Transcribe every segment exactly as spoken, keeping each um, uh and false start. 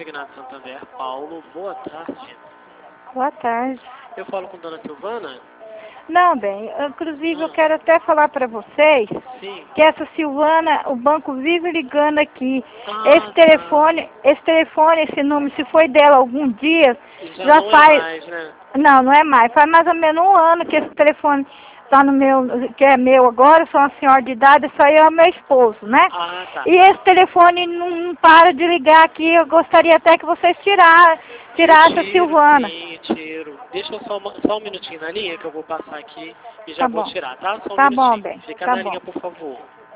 Segnato Santander, Paulo. Boa tarde. Boa tarde. Eu falo com Dona Silvana? Não, bem, inclusive Ah. eu quero até falar para vocês Sim. que essa Silvana, o banco vive ligando aqui. Ah, esse telefone, tá. esse telefone, esse número, se foi dela algum dia, Já, já não faz... é mais, né? Não, não é mais. Faz mais ou menos um ano que esse telefone tá no meu, que é meu agora, eu sou uma senhora de idade, isso aí é o meu esposo, né? Ah, tá. E esse telefone não, não para de ligar aqui, eu gostaria até que vocês tirassem, tirassem a Eu tiro, Silvana. sim, tiro. Deixa eu só, uma- só um minutinho na linha que eu vou passar aqui e já Tá vou bom. tirar, tá? Só um Tá bom, minutinho. bem. Fica Tá na bom. linha, por favor.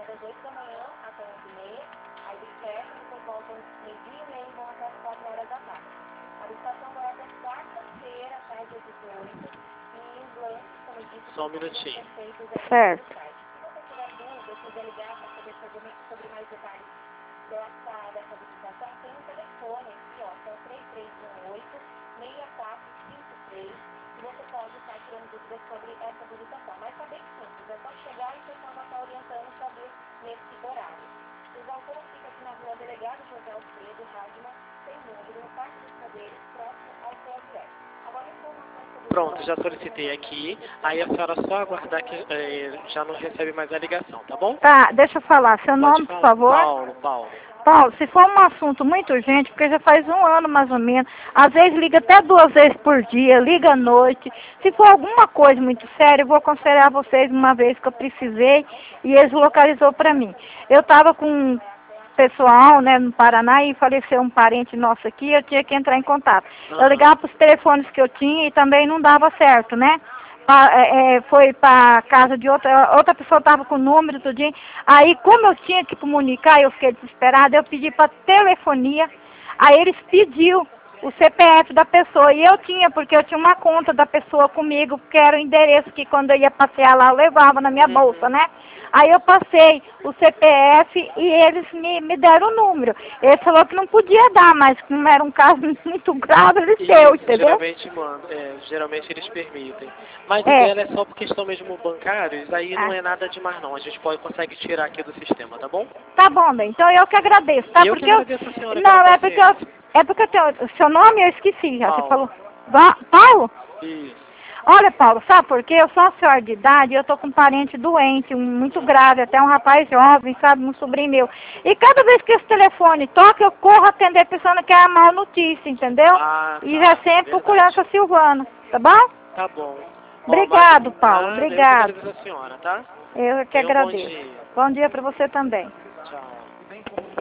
Só um minutinho. Certo. Pronto, já solicitei aqui. Aí a senhora só aguardar que eh, já não recebe mais a ligação, tá bom? Tá, deixa eu falar. Seu Pode nome, por falar. favor? Paulo, Paulo. Paulo, se for um assunto muito urgente, porque já faz um ano mais ou menos, às vezes liga até duas vezes por dia, liga à noite. Se for alguma coisa muito séria, eu vou aconselhar vocês uma vez que eu precisei e eles localizou para mim. Eu estava com um pessoal, né, no Paraná e faleceu um parente nosso aqui, eu tinha que entrar em contato. Eu Aham. ligava para os telefones que eu tinha e também não dava certo, né? Pa, é, foi para casa de outra, outra pessoa estava com o número, tudinho. Aí, como eu tinha que comunicar, eu fiquei desesperada, eu pedi para telefonia, aí eles pediu o C P F da pessoa, e eu tinha, porque eu tinha uma conta da pessoa comigo, que era o endereço que quando eu ia passear lá, eu levava na minha bolsa, Uhum. né? Aí eu passei o C P F e eles me, me deram o número. Ele falou que não podia dar, mas como era um caso muito grave, ele deu, Isso, entendeu? geralmente manda, é, geralmente eles permitem. Mas o É. dela é só por questão mesmo bancários, aí não Ah. é nada demais não. A gente pode, consegue tirar aqui do sistema, tá bom? Tá bom, bem. Então eu que agradeço, tá? E eu que Porque eu... agradeço a senhora pela Não, é porque eu... paciência. É porque eu tenho... O seu nome eu esqueci já, você Paulo. falou... Va- Paulo? Isso. Olha, Paulo, sabe por quê? Eu sou uma senhora de idade e eu tô com um parente doente, um muito grave, até um rapaz jovem, sabe, um sobrinho meu. E cada vez que esse telefone toca, eu corro atender pensando que é a má notícia, entendeu? Ah, E tá. já sempre procurando Verdade. essa Silvana, tá bom? Tá bom. Ó, Obrigado, mas- Paulo, nada, eu que obrigado. agradeço a senhora, tá? Eu que Tenha um bom agradeço. dia. Bom dia pra você também. Tchau.